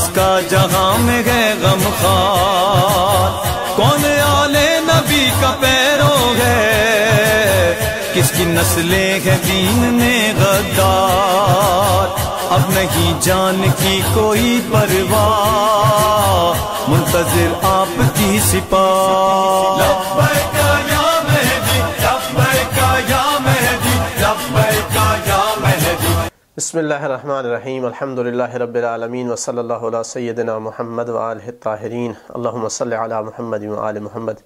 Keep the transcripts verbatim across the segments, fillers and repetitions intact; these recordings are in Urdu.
کس کا جہاں میں ہے غم خار، کون آل نبی کا پیرو ہے، کس کی نسلیں ہیں دین میں غدار، اب نہیں جان کی کوئی پرواہ، منتظر آپ کی سپاہ۔ لبیک یا مہدی، لبیک یا مہدی، لبیک یا مہدی۔ بسم اللہ الرحمن الرحیم، الحمد للہ رب العالمین، وصلی اللہ علی سیدنا محمد وآلہ الطاہرین، اللہم صلی علی محمد وآل محمد۔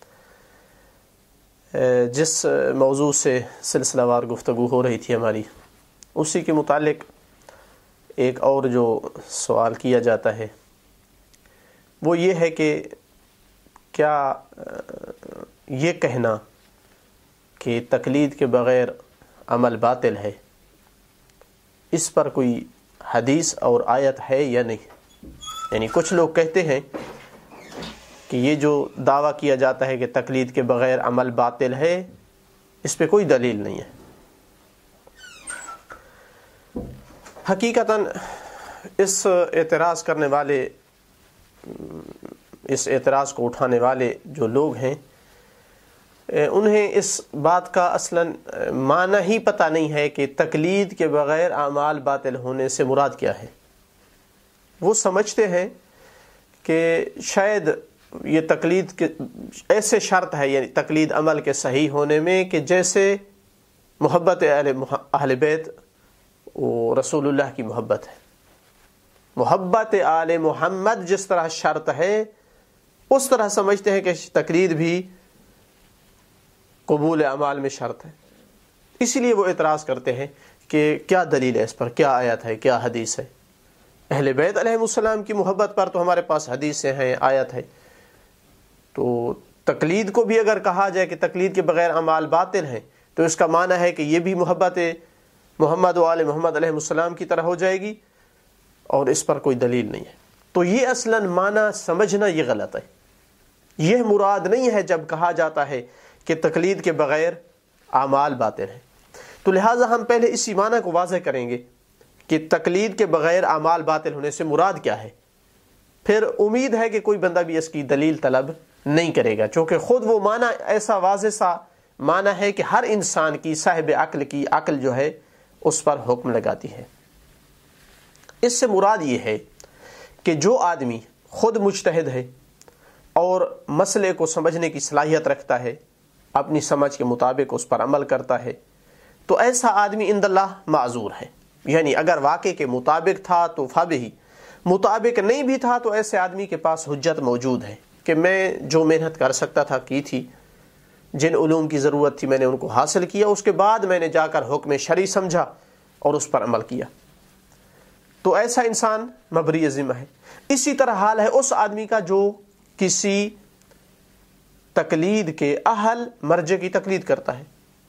جس موضوع سے سلسلہ وار گفتگو ہو رہی تھی ہماری، اسی کے متعلق ایک اور جو سوال کیا جاتا ہے وہ یہ ہے کہ کیا یہ کہنا کہ تقلید کے بغیر عمل باطل ہے، اس پر کوئی حدیث اور آیت ہے یا نہیں؟ یعنی کچھ لوگ کہتے ہیں کہ یہ جو دعویٰ کیا جاتا ہے کہ تقلید کے بغیر عمل باطل ہے، اس پہ کوئی دلیل نہیں ہے۔ حقیقتاً اس اعتراض کرنے والے، اس اعتراض کو اٹھانے والے جو لوگ ہیں، انہیں اس بات کا اصلاً معنی ہی پتہ نہیں ہے کہ تقلید کے بغیر اعمال باطل ہونے سے مراد کیا ہے۔ وہ سمجھتے ہیں کہ شاید یہ تقلید کے ایسے شرط ہے، یعنی تقلید عمل کے صحیح ہونے میں، کہ جیسے محبت اہل اہل بیت و رسول اللہ کی محبت ہے، محبت آل محمد جس طرح شرط ہے، اس طرح سمجھتے ہیں کہ تقلید بھی قبول اعمال میں شرط ہے۔ اسی لیے وہ اعتراض کرتے ہیں کہ کیا دلیل ہے اس پر، کیا آیت ہے، کیا حدیث ہے۔ اہل بیت علیہ السلام کی محبت پر تو ہمارے پاس حدیثیں ہیں، آیت ہے۔ تو تقلید کو بھی اگر کہا جائے کہ تقلید کے بغیر اعمال باطل ہیں، تو اس کا معنی ہے کہ یہ بھی محبت محمد و آل محمد علیہ السلام کی طرح ہو جائے گی، اور اس پر کوئی دلیل نہیں ہے۔ تو یہ اصلاً معنی سمجھنا یہ غلط ہے۔ یہ مراد نہیں ہے جب کہا جاتا ہے کہ تقلید کے بغیر اعمال باطل ہیں۔ تو لہٰذا ہم پہلے اسی معنی کو واضح کریں گے کہ تقلید کے بغیر اعمال باطل ہونے سے مراد کیا ہے، پھر امید ہے کہ کوئی بندہ بھی اس کی دلیل طلب نہیں کرے گا، چونکہ خود وہ معنی ایسا واضح سا معنی ہے کہ ہر انسان کی، صاحب عقل کی عقل جو ہے اس پر حکم لگاتی ہے۔ اس سے مراد یہ ہے کہ جو آدمی خود مجتہد ہے اور مسئلے کو سمجھنے کی صلاحیت رکھتا ہے، اپنی سمجھ کے مطابق اس پر عمل کرتا ہے، تو ایسا آدمی عند اللہ معذور ہے۔ یعنی اگر واقع کے مطابق تھا تو فبہ، مطابق نہیں بھی تھا تو ایسے آدمی کے پاس حجت موجود ہے کہ میں جو محنت کر سکتا تھا کی تھی، جن علوم کی ضرورت تھی میں نے ان کو حاصل کیا، اس کے بعد میں نے جا کر حکم شرعی سمجھا اور اس پر عمل کیا، تو ایسا انسان مبری ذمہ ہے۔ اسی طرح حال ہے اس آدمی کا جو کسی تقلید کے اہل مرجع کی تقلید کرتا ہے،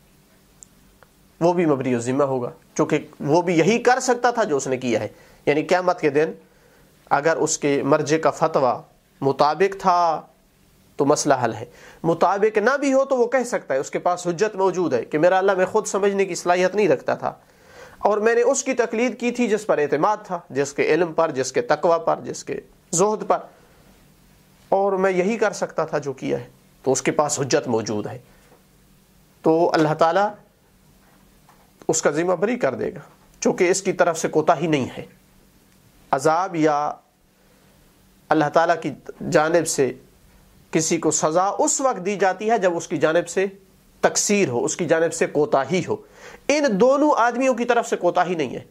وہ بھی مبری ذمہ ہوگا، چونکہ وہ بھی یہی کر سکتا تھا جو اس نے کیا ہے۔ یعنی قیامت کے دن اگر اس کے مرجع کا فتویٰ مطابق تھا تو مسئلہ حل ہے، مطابق نہ بھی ہو تو وہ کہہ سکتا ہے، اس کے پاس حجت موجود ہے کہ میرا اللہ میں خود سمجھنے کی صلاحیت نہیں رکھتا تھا، اور میں نے اس کی تقلید کی تھی جس پر اعتماد تھا، جس کے علم پر، جس کے تقوی پر، جس کے زہد پر، اور میں یہی کر سکتا تھا جو کیا ہے، تو اس کے پاس حجت موجود ہے، تو اللہ تعالیٰ اس کا ذمہ بری کر دے گا، چونکہ اس کی طرف سے کوتاہی نہیں ہے۔ عذاب یا اللہ تعالیٰ کی جانب سے کسی کو سزا اس وقت دی جاتی ہے جب اس کی جانب سے تقصیر ہو، اس کی جانب سے کوتاہی ہو۔ ان دونوں آدمیوں کی طرف سے کوتاہی نہیں ہے۔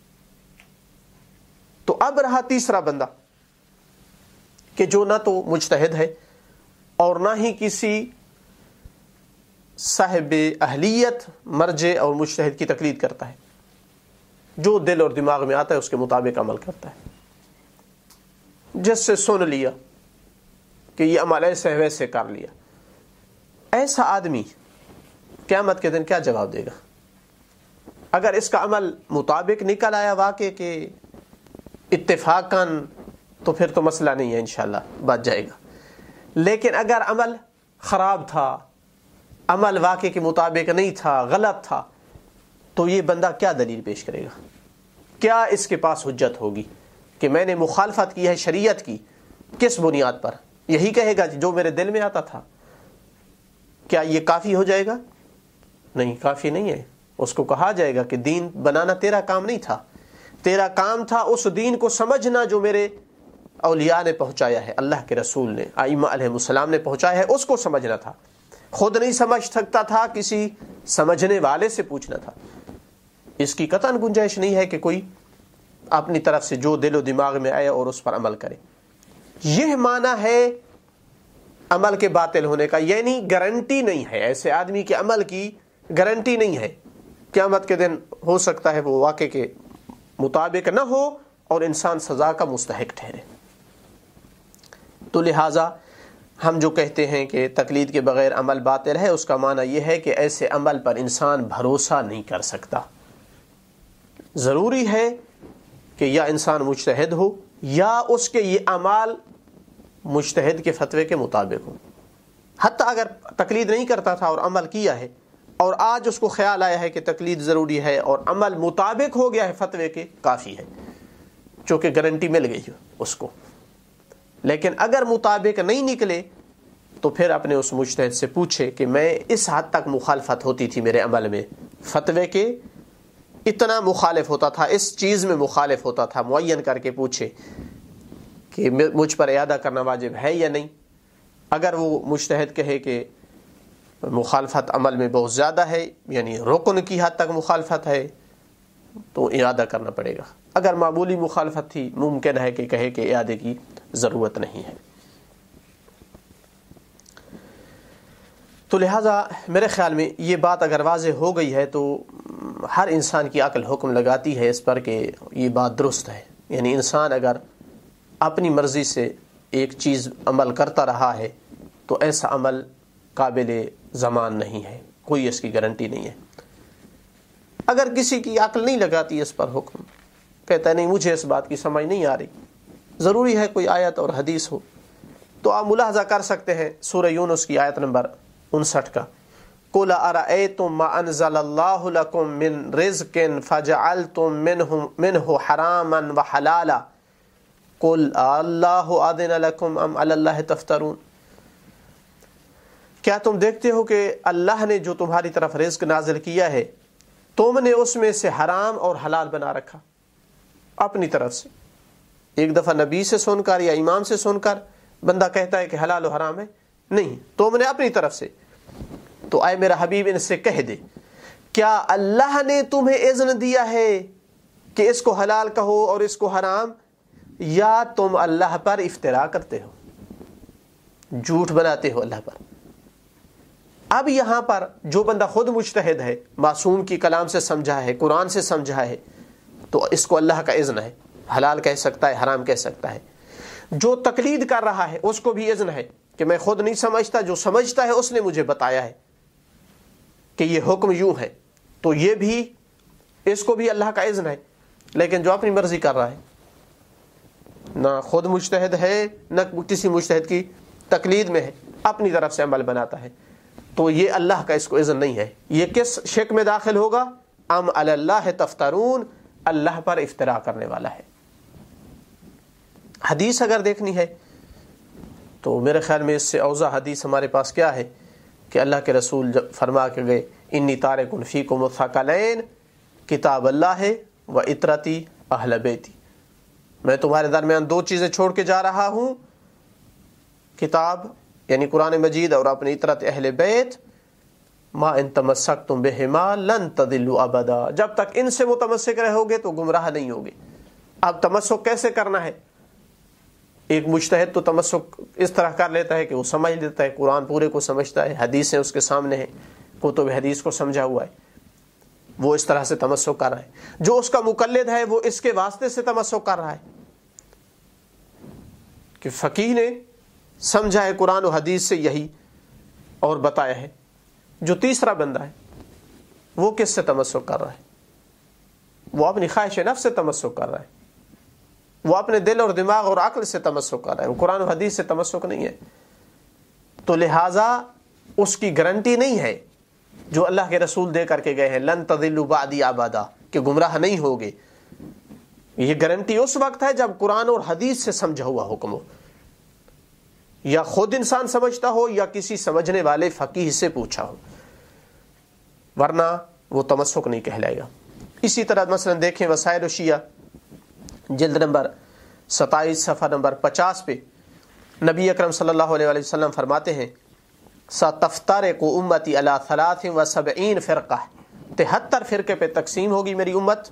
تو اب رہا تیسرا بندہ کہ جو نہ تو مجتہد ہے اور نہ ہی کسی صاحب اہلیت مرجع اور مجتہد کی تقلید کرتا ہے، جو دل اور دماغ میں آتا ہے اس کے مطابق عمل کرتا ہے، جس سے سن لیا کہ یہ عمل ایسے ہے ویسے کر لیا۔ ایسا آدمی قیامت کے دن کیا جواب دے گا؟ اگر اس کا عمل مطابق نکل آیا واقع کہ اتفاقاً، تو پھر تو مسئلہ نہیں ہے، انشاءاللہ بچ جائے گا۔ لیکن اگر عمل خراب تھا، عمل واقع کے مطابق نہیں تھا، غلط تھا، تو یہ بندہ کیا دلیل پیش کرے گا؟ کیا اس کے پاس حجت ہوگی کہ میں نے مخالفت کی ہے شریعت کی، کس بنیاد پر؟ یہی کہے گا جو میرے دل میں آتا تھا. کیا یہ کافی ہو جائے گا؟ نہیں، کافی نہیں ہے. اس کو کہا جائے گا کہ دین بنانا تیرا کام نہیں تھا، تیرا کام تھا اس دین کو سمجھنا جو میرے اولیاء نے پہنچایا ہے، اللہ کے رسول نے، ائمہ علیہ السلام نے پہنچایا ہے، اس کو سمجھنا تھا. خود نہیں سمجھ سکتا تھا، کسی سمجھنے والے سے پوچھنا تھا. اس کی قطعاً گنجائش نہیں ہے کہ کوئی اپنی طرف سے جو دل و دماغ میں آئے اور اس پر عمل کرے. یہ معنی ہے عمل کے باطل ہونے کا، یعنی گارنٹی نہیں ہے ایسے آدمی کے عمل کی، گارنٹی نہیں ہے. قیامت کے دن ہو سکتا ہے وہ واقع کے مطابق نہ ہو اور انسان سزا کا مستحق ٹھہرے. تو لہٰذا ہم جو کہتے ہیں کہ تقلید کے بغیر عمل باطل ہے، اس کا معنی یہ ہے کہ ایسے عمل پر انسان بھروسہ نہیں کر سکتا. ضروری ہے کہ یا انسان مجتہد ہو یا اس کے یہ اعمال مجتہد کے فتوے کے مطابق ہو. حتیٰ اگر تقلید نہیں کرتا تھا اور عمل کیا ہے اور آج اس کو خیال آیا ہے کہ تقلید ضروری ہے اور عمل مطابق ہو گیا ہے فتوے کے، کافی ہے، چونکہ گارنٹی مل گئی اس کو. لیکن اگر مطابق نہیں نکلے تو پھر اپنے اس مجتہد سے پوچھے کہ میں اس حد تک مخالفت ہوتی تھی میرے عمل میں فتوے کے، اتنا مخالف ہوتا تھا، اس چیز میں مخالف ہوتا تھا، معین کر کے پوچھے کہ مجھ پر اعادہ کرنا واجب ہے یا نہیں. اگر وہ مجتہد کہے کہ مخالفت عمل میں بہت زیادہ ہے، یعنی رکن کی حد تک مخالفت ہے، تو اعادہ کرنا پڑے گا. اگر معمولی مخالفت تھی ممکن ہے کہ کہے کہ اعادے کی ضرورت نہیں ہے. تو لہٰذا میرے خیال میں یہ بات اگر واضح ہو گئی ہے تو ہر انسان کی عقل حکم لگاتی ہے اس پر کہ یہ بات درست ہے. یعنی انسان اگر اپنی مرضی سے ایک چیز عمل کرتا رہا ہے تو ایسا عمل قابل زمان نہیں ہے، کوئی اس کی گارنٹی نہیں ہے. اگر کسی کی عقل نہیں لگاتی اس پر حکم، کہتا ہے نہیں مجھے اس بات کی سمجھ نہیں آ رہی، ضروری ہے کوئی آیت اور حدیث ہو، تو آپ ملاحظہ کر سکتے ہیں سورہ یونس کی آیت نمبر انسٹھ کا، قُلْ أَرَأَيْتُم مَّا أَنزَلَ اللَّهُ لَكُم مِّن رِّزْقٍ فَجَعَلْتُم مِّنْهُ حَرَامًا وَحَلَالًا قُلْ اللَّهُ أَذِنَ لَكُمْ أَمْ عَلَى اللَّهِ تَفْتَرُونَ. کیا تم دیکھتے ہو کہ اللہ نے جو تمہاری طرف رزق نازل کیا ہے تم نے اس میں سے حرام اور حلال بنا رکھا اپنی طرف سے؟ ایک دفعہ نبی سے سن کر یا امام سے سن کر بندہ کہتا ہے کہ حلال و حرام ہے؟ نہیں، تم نے اپنی طرف سے. تو اے میرا حبیب ان سے کہہ دے، کیا اللہ نے تمہیں اذن دیا ہے کہ اس کو حلال کہو اور اس کو حرام، یا تم اللہ پر افترا کرتے ہو، جھوٹ بناتے ہو اللہ پر؟ اب یہاں پر جو بندہ خود مجتہد ہے، معصوم کی کلام سے سمجھا ہے، قرآن سے سمجھا ہے، تو اس کو اللہ کا اذن ہے، حلال کہہ سکتا ہے، حرام کہہ سکتا ہے. جو تقلید کر رہا ہے اس کو بھی اذن ہے کہ میں خود نہیں سمجھتا، جو سمجھتا ہے اس نے مجھے بتایا ہے کہ یہ حکم یوں ہے، تو یہ بھی اس کو بھی اللہ کا اذن ہے. لیکن جو اپنی مرضی کر رہا ہے، نہ خود مجتہد ہے نہ کسی مجتہد کی تقلید میں ہے، اپنی طرف سے عمل بناتا ہے، تو یہ اللہ کا اس کو اذن نہیں ہے. یہ کس شک میں داخل ہوگا؟ ام علی اللہ تفترون، اللہ پر افترا کرنے والا ہے. حدیث اگر دیکھنی ہے تو میرے خیال میں اس سے اوضح حدیث ہمارے پاس کیا ہے کہ اللہ کے رسول جب فرما کے گئے انی تارک فیکم الثقلین، کتاب اللہ ہے و اطرتی اہل بیتی، میں تمہارے درمیان دو چیزیں چھوڑ کے جا رہا ہوں، کتاب یعنی قرآن مجید اور اپنی اطرت اہل بیت، ما ان تمسکتم بہما لن تضلوا ابدا، جب تک ان سے متمسک رہو گے تو گمراہ نہیں ہوگے. اب تمسک کیسے کرنا ہے؟ ایک مجتہد تو تمسک اس طرح کر لیتا ہے کہ وہ سمجھ لیتا ہے، قرآن پورے کو سمجھتا ہے، حدیثیں اس کے سامنے ہیں، کتب حدیث کو سمجھا ہوا ہے، وہ اس طرح سے تمسک کر رہا ہے. جو اس کا مقلد ہے وہ اس کے واسطے سے تمسک کر رہا ہے کہ فقیہ نے سمجھا ہے قرآن و حدیث سے یہی اور بتایا ہے. جو تیسرا بندہ ہے وہ کس سے تمسک کر رہا ہے؟ وہ اپنی خواہش نفس سے تمسک کر رہا ہے، وہ اپنے دل اور دماغ اور عقل سے تمسک کر رہا ہے، وہ قرآن و حدیث سے تمسک نہیں ہے. تو لہٰذا اس کی گارنٹی نہیں ہے جو اللہ کے رسول دے کر کے گئے ہیں، لن تضلوا بعدی ابدا، کہ گمراہ نہیں ہوگے. یہ گارنٹی اس وقت ہے جب قرآن اور حدیث سے سمجھا ہوا حکم ہو، یا خود انسان سمجھتا ہو یا کسی سمجھنے والے فقیہ سے پوچھا ہو، ورنہ وہ تمسک نہیں کہلائے گا۔ اسی طرح مثلا دیکھیں وسائل الشیعہ جلد نمبر ستائیس صفحہ نمبر پچاس پہ نبی اکرم صلی اللہ علیہ وآلہ وسلم فرماتے ہیں سَتَفْتَرِقُ أُمَّتِي عَلَىٰ ثَلَاثٍ وَسَبْعِينَ فِرْقَةٍ، تہتر فرقے پہ تقسیم ہوگی میری امت،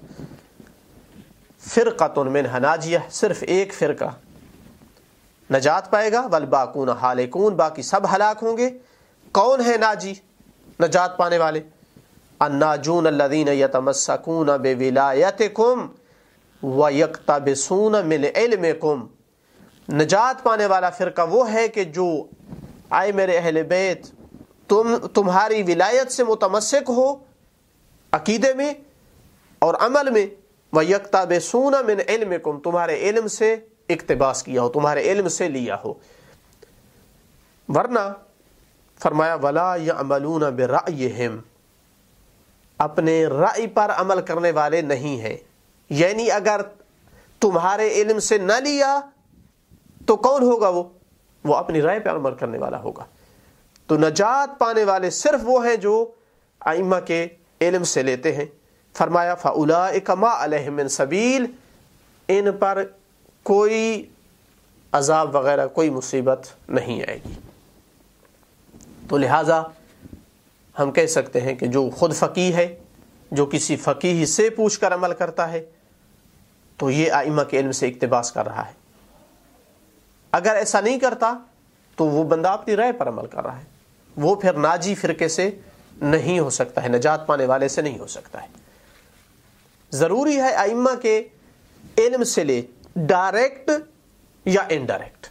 فرقۃ منھا ناجیہ، صرف ایک فرقہ نجات پائے گا، والباقون ہالکون، باقی سب ہلاک ہوں گے۔ کون ہے ناجی، نجات پانے والے؟ الناجون الذین یتمسکون بولایتکم ویقتبسون من علمکم، نجات پانے والا فرقہ وہ ہے کہ جو آئے میرے اہل بیت تم تمہاری ولایت سے متمسک ہو عقیدے میں اور عمل میں، وَيَقْتَبِسُونَ مِنْ عِلْمِكُمْ، تمہارے علم سے اقتباس کیا ہو، تمہارے علم سے لیا ہو۔ ورنہ فرمایا وَلَا يَعْمَلُونَ بِرَأْيِهِمْ، اپنے رائے پر عمل کرنے والے نہیں ہیں، یعنی اگر تمہارے علم سے نہ لیا تو کون ہوگا وہ وہ اپنی رائے پر عمل کرنے والا ہوگا۔ تو نجات پانے والے صرف وہ ہیں جو ائمہ کے علم سے لیتے ہیں۔ فرمایا فَأُولَٰئِكَ مَا عَلَيْهِم مِّن سَبِيلٍ، ان پر کوئی عذاب وغیرہ کوئی مصیبت نہیں آئے گی۔ تو لہٰذا ہم کہہ سکتے ہیں کہ جو خود فقیہ ہے، جو کسی فقیہ سے پوچھ کر عمل کرتا ہے، تو یہ ائمہ کے علم سے اقتباس کر رہا ہے۔ اگر ایسا نہیں کرتا تو وہ بندہ اپنی رائے پر عمل کر رہا ہے، وہ پھر ناجی فرقے سے نہیں ہو سکتا ہے، نجات پانے والے سے نہیں ہو سکتا ہے۔ ضروری ہے ائمہ کے علم سے لے، ڈائریکٹ یا انڈائریکٹ۔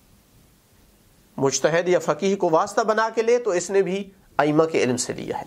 مجتہد یا فقیہ کو واسطہ بنا کے لے تو اس نے بھی ائمہ کے علم سے لیا ہے۔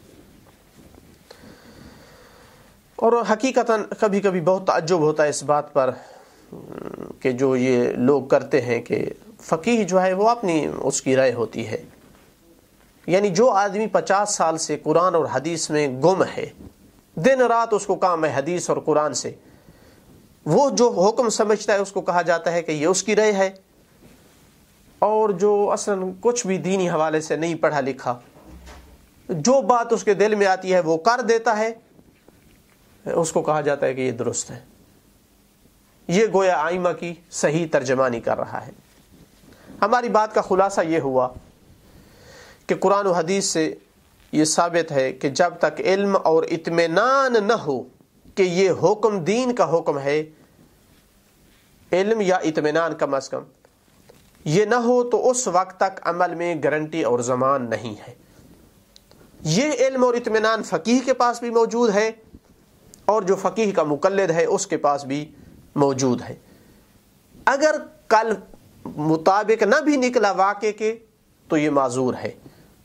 اور حقیقتاً کبھی کبھی بہت تعجب ہوتا ہے اس بات پر کہ جو یہ لوگ کرتے ہیں کہ فقیہ جو ہے وہ اپنی اس کی رائے ہوتی ہے، یعنی جو آدمی پچاس سال سے قرآن اور حدیث میں گم ہے، دن رات اس کو کام ہے حدیث اور قرآن سے، وہ جو حکم سمجھتا ہے اس کو کہا جاتا ہے کہ یہ اس کی رائے ہے، اور جو اصلاً کچھ بھی دینی حوالے سے نہیں پڑھا لکھا، جو بات اس کے دل میں آتی ہے وہ کر دیتا ہے، اس کو کہا جاتا ہے کہ یہ درست ہے۔ یہ گویا ائمہ کی صحیح ترجمانی کر رہا ہے۔ ہماری بات کا خلاصہ یہ ہوا کہ قرآن و حدیث سے یہ ثابت ہے کہ جب تک علم اور اطمینان نہ ہو کہ یہ حکم دین کا حکم ہے، علم یا اطمینان کم از کم یہ نہ ہو تو اس وقت تک عمل میں گارنٹی اور ضمان نہیں ہے۔ یہ علم اور اطمینان فقیہ کے پاس بھی موجود ہے، اور جو فقیہ کا مقلد ہے اس کے پاس بھی موجود ہے۔ اگر کل مطابق نہ بھی نکلا واقع کے تو یہ معذور ہے،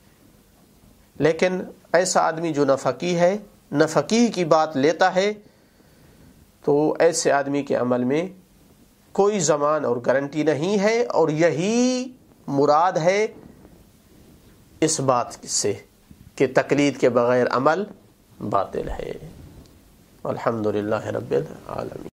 لیکن ایسا آدمی جو نہ فقیہ ہے نہ فقیہ کی بات لیتا ہے، تو ایسے آدمی کے عمل میں کوئی ضمان اور گارنٹی نہیں ہے، اور یہی مراد ہے اس بات سے کہ تقلید کے بغیر عمل باطل ہے۔ الحمدللہ رب العالمین۔